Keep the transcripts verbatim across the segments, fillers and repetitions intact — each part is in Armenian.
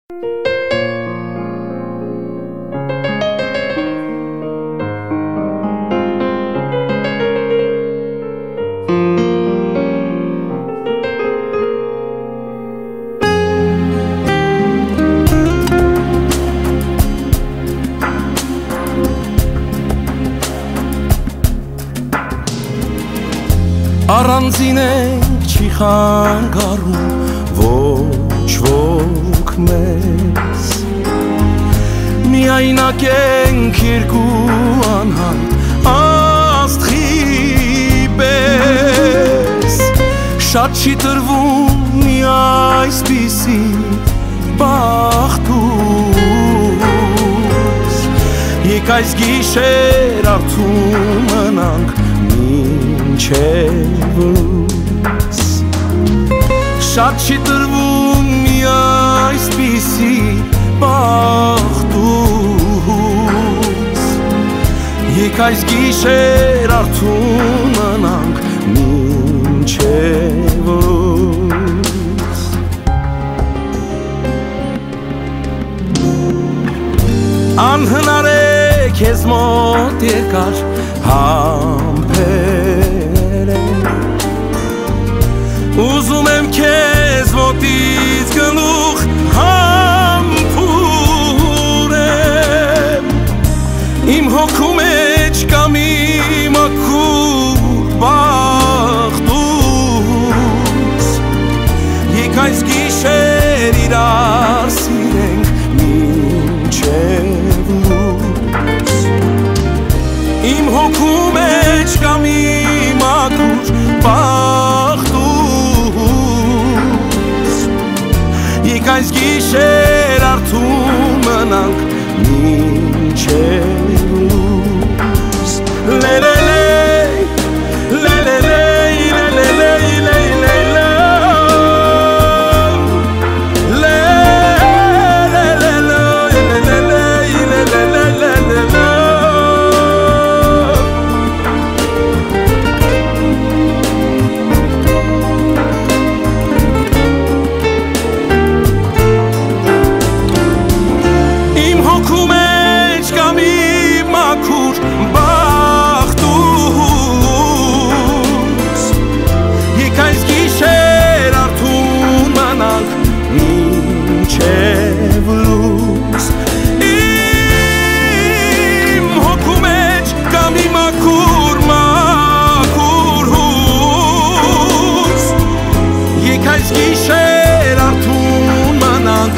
Առանձին ենք չի խանգարում ոչ ոք մեզ, միայնակ ենք երկու անհայտ աստղի պես, շատ չի տրվում մի այսպիսի բախտուս, եկ այս գիշեր արթուն մնանք մինչև լույս, շատ չի տրվում մի այսպիսի բախտուս, եկ այս գիշեր արթուն մնանք մինչև լույս։ Անհնար է քեզ մոտ երկար համբերել, ուզում եմ քեզ մոտից գլուխ համբուրեմ, իմ հոգու մեջ կա մի մաքուր բախտուս, եկ այս գիշեր իրար սիրենք մինչև լույս, իմ հոգու մեջ կա մի մաքուր բախտուս, եկ այս գիշեր արթուն մնանք մինչև լույս։ Լելելեյ, լելելեյ, լելելեյ, այս գիշեր արթուն մնանք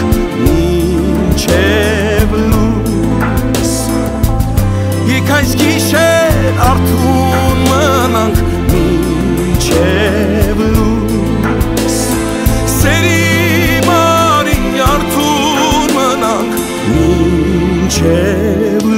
մինչև լույս, եկ այս գիշեր արթուն մնանք մինչև լույս, սերի մարին արթուն մնանք մինչև